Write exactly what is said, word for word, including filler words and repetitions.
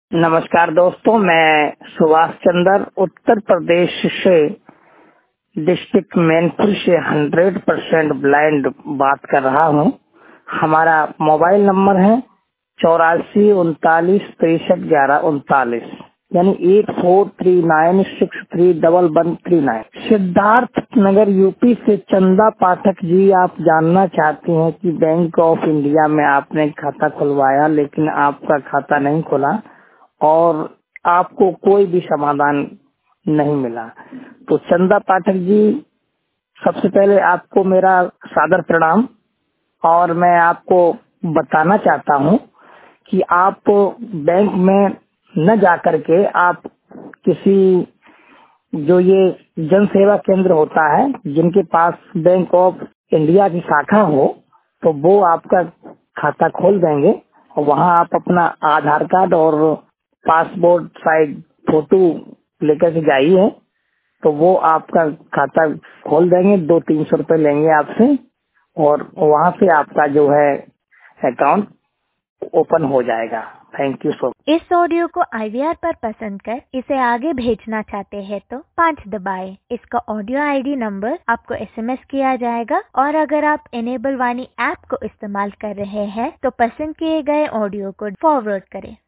नमस्कार दोस्तों, मैं सुभाष चंद्र उत्तर प्रदेश से डिस्ट्रिक्ट मैनपुर से हंड्रेड परसेंट ब्लाइंड बात कर रहा हूँ। हमारा मोबाइल नंबर है चौरासी उनतालीस तिरसठ ग्यारह उनतालीस, यानी eight four three nine six three double one three nine. Siddharth Nagar UP से चंदा पाठक जी, आप जानना चाहती हैं कि बैंक ऑफ इंडिया में आपने खाता खुलवाया लेकिन आपका खाता नहीं खुला और आपको कोई भी समाधान नहीं मिला। तो चंदा पाठक जी, सबसे पहले आपको मेरा सादर प्रणाम। और मैं आपको बताना चाहता हूँ कि आप बैंक में न जाकर के आप किसी जो ये जन सेवा केंद्र होता है, जिनके पास बैंक ऑफ इंडिया की शाखा हो, तो वो आपका खाता खोल देंगे और वहाँ आप अपना आधार कार्ड और पासपोर्ट साइज फोटो लेकर के जाइए, तो वो आपका खाता खोल देंगे। दो तीन सौ रुपए लेंगे आपसे और वहाँ से आपका जो है अकाउंट ओपन हो जाएगा। Thank you so. इस ऑडियो को आई वी आर पर पसंद कर इसे आगे भेजना चाहते हैं तो पाँच दबाएं। इसका ऑडियो आई डी नंबर आपको एस एम एस किया जाएगा और अगर आप इनेबल वाणी ऐप को इस्तेमाल कर रहे हैं तो पसंद किए गए ऑडियो को फॉरवर्ड करें।